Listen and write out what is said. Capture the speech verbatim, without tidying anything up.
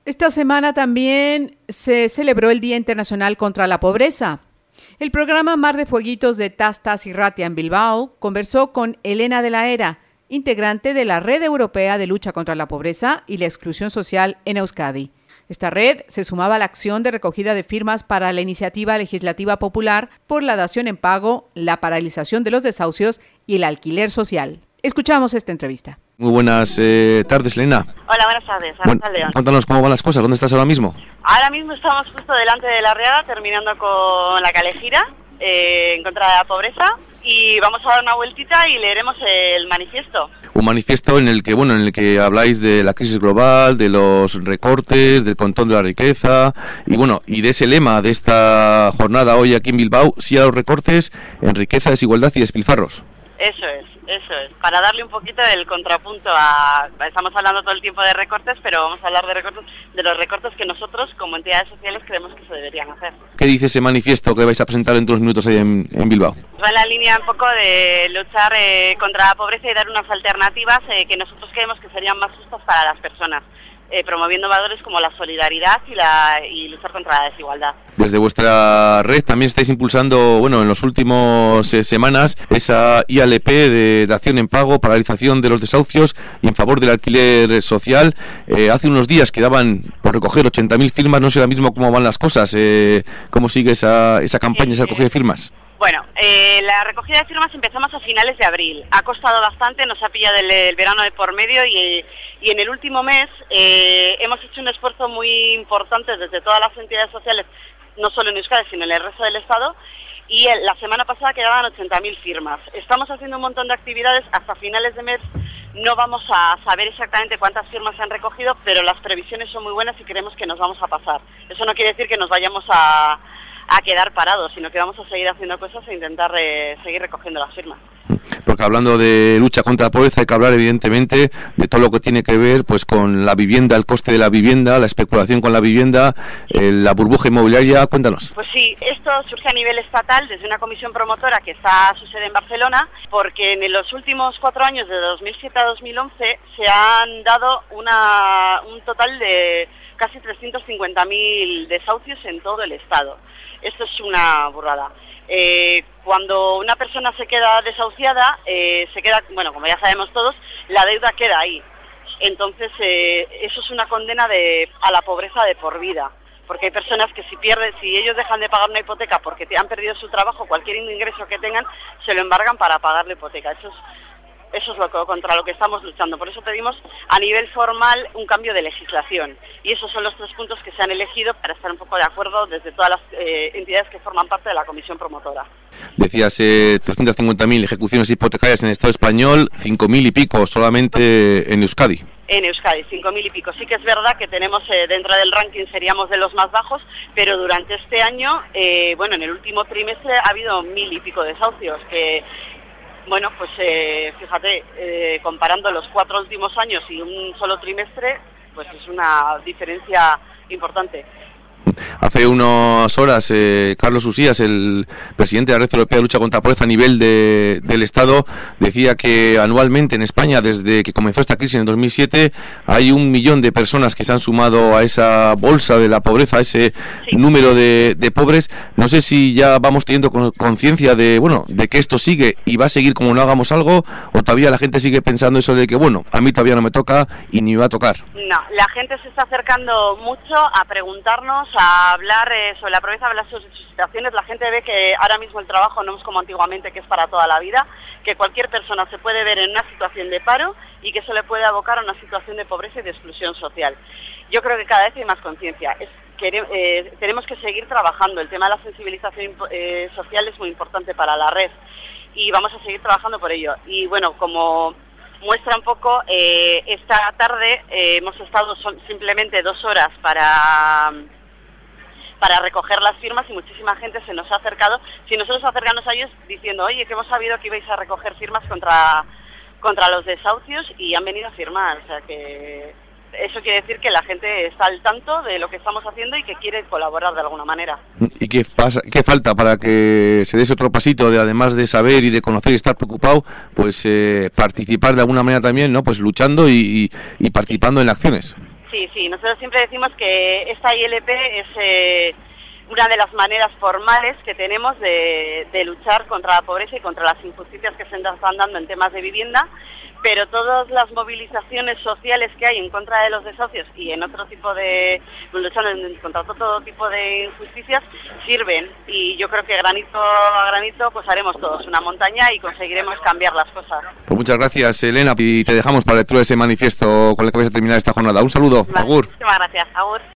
Esta semana también se celebró el Día Internacional contra la Pobreza. El programa Mar de Fueguitos de Tastas y Ratia en Bilbao conversó con Elena de la Era, integrante de la Red Europea de Lucha contra la Pobreza y la Exclusión Social en Euskadi. Esta red se sumaba a la acción de recogida de firmas para la iniciativa legislativa popular por la dación en pago, la paralización de los desahucios y el alquiler social. Escuchamos esta entrevista. Muy buenas eh, tardes, Elena. Hola, buenas tardes. Bueno, cuéntanos cómo van las cosas, ¿dónde estás ahora mismo? Ahora mismo estamos justo delante de la Arriaga, terminando con la Calejira, eh, en contra de la pobreza, y vamos a dar una vueltita y leeremos el manifiesto. Un manifiesto en el que, bueno, en el que habláis de la crisis global, de los recortes, del control de la riqueza, y bueno, y de ese lema de esta jornada hoy aquí en Bilbao, sí a los recortes en riqueza, desigualdad y despilfarros. Eso es, eso es, para darle un poquito del contrapunto a... Estamos hablando todo el tiempo de recortes, pero vamos a hablar de recortes, de los recortes que nosotros, como entidades sociales, creemos que se deberían hacer. ¿Qué dice ese manifiesto que vais a presentar en unos minutos ahí en, en Bilbao? Va en la línea un poco de luchar eh, contra la pobreza y dar unas alternativas eh, que nosotros creemos que serían más justas para las personas. Eh, promoviendo valores como la solidaridad y, la, y luchar contra la desigualdad. Desde vuestra red también estáis impulsando, bueno, en los últimos eh, semanas, esa I L P de dación en pago, paralización de los desahucios y en favor del alquiler social. Eh, hace unos días quedaban por recoger ochenta mil firmas, no sé ahora mismo cómo van las cosas, eh, cómo sigue esa, esa campaña, esa recogida de firmas. Bueno, eh, la recogida de firmas empezamos a finales de abril. Ha costado bastante, nos ha pillado el, el verano de por medio y, y en el último mes eh, hemos hecho un esfuerzo muy importante desde todas las entidades sociales, no solo en Euskadi, sino en el resto del Estado, y el, la semana pasada quedaban ochenta mil firmas. Estamos haciendo un montón de actividades, hasta finales de mes no vamos a saber exactamente cuántas firmas se han recogido, pero las previsiones son muy buenas y creemos que nos vamos a pasar. Eso no quiere decir que nos vayamos a... a quedar parados, sino que vamos a seguir haciendo cosas e intentar eh, seguir recogiendo las firmas. Porque hablando de lucha contra la pobreza hay que hablar evidentemente de todo lo que tiene que ver pues con la vivienda, el coste de la vivienda, la especulación con la vivienda, eh, la burbuja inmobiliaria. Cuéntanos. Pues sí, esto surge a nivel estatal desde una comisión promotora que está a su sede en Barcelona, porque en los últimos cuatro años, de dos mil siete a dos mil once, se han dado una, un total de casi trescientos cincuenta mil desahucios en todo el Estado. Esto es una burrada. Eh, cuando una persona se queda desahuciada, eh, se queda, bueno, como ya sabemos todos, la deuda queda ahí. Entonces, eh, eso es una condena de, a la pobreza de por vida. Porque hay personas que si pierden, si ellos dejan de pagar una hipoteca porque han perdido su trabajo, cualquier ingreso que tengan, se lo embargan para pagar la hipoteca. Eso es Eso es lo que, contra lo que estamos luchando. Por eso pedimos a nivel formal un cambio de legislación. Y esos son los tres puntos que se han elegido para estar un poco de acuerdo desde todas las eh, entidades que forman parte de la comisión promotora. Decías eh, trescientas cincuenta mil ejecuciones hipotecarias en el Estado español, cinco mil y pico solamente en Euskadi. En Euskadi, cinco mil y pico. Sí que es verdad que tenemos eh, dentro del ranking seríamos de los más bajos, pero durante este año, eh, bueno, en el último trimestre ha habido mil y pico desahucios, que... Bueno, pues eh, fíjate, eh, comparando los cuatro últimos años y un solo trimestre, pues es una diferencia importante. Hace unas horas, eh, Carlos Usías, el presidente de la Red Europea de Lucha contra la Pobreza a nivel de, del Estado, decía que anualmente en España, desde que comenzó esta crisis en el dos mil siete, hay un millón de personas que se han sumado a esa bolsa de la pobreza, a ese sí. número de, de pobres. No sé si ya vamos teniendo conciencia de, bueno, de que esto sigue y va a seguir como no hagamos algo, o todavía la gente sigue pensando eso de que, bueno, a mí todavía no me toca y ni me va a tocar. No, la gente se está acercando mucho a preguntarnos, a hablar eh, sobre la pobreza, hablar sobre sus situaciones. La gente ve que ahora mismo el trabajo no es como antiguamente, que es para toda la vida, que cualquier persona se puede ver en una situación de paro y que eso le puede abocar a una situación de pobreza y de exclusión social. Yo creo que cada vez hay más conciencia. Es que eh, tenemos que seguir trabajando. El tema de la sensibilización eh, social es muy importante para la red y vamos a seguir trabajando por ello. Y bueno, como muestra un poco, eh, esta tarde eh, hemos estado son, simplemente dos horas para... para recoger las firmas y muchísima gente se nos ha acercado, sin nosotros acercarnos a ellos diciendo, oye, que hemos sabido que ibais a recoger firmas contra, contra los desahucios y han venido a firmar. O sea que eso quiere decir que la gente está al tanto de lo que estamos haciendo y que quiere colaborar de alguna manera. ¿Y qué pasa, qué falta para que se dé ese otro pasito de, además de saber y de conocer y estar preocupado, pues eh, participar de alguna manera también, ¿no? Pues luchando y, y, y participando en acciones? Sí, sí, nosotros siempre decimos que esta I L P es eh, una de las maneras formales que tenemos de, de luchar contra la pobreza y contra las injusticias que se están dando en temas de vivienda, pero todas las movilizaciones sociales que hay en contra de los desahucios y en otro tipo de, luchando contra todo tipo de injusticias, sirven, y yo creo que granito a granito pues haremos todos una montaña y conseguiremos cambiar las cosas. Pues muchas gracias, Elena, y te dejamos para la lectura de ese manifiesto con el que vais a terminar esta jornada. Un saludo, Vale, agur. Muchísimas gracias, agur.